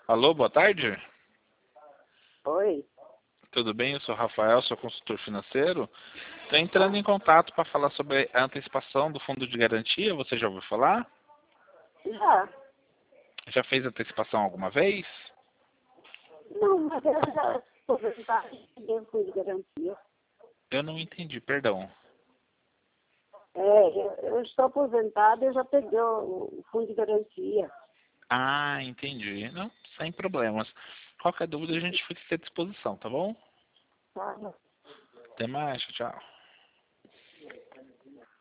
Alô, boa tarde. Oi. Tudo bem? Eu sou o Rafael, sou consultor financeiro. Estou entrando Ah, em contato para falar sobre a antecipação do fundo de garantia. Você já ouviu falar? já. Já fez antecipação alguma vez? Não, mas eu já estou aposentada e ninguém foi de garantia. Eu não entendi, perdão. Eu estou aposentada e já peguei o fundo de garantia. Ah, entendi. Não, sem problemas. Qualquer dúvida a gente fica à disposição, tá bom? Tá? Até mais, tchau.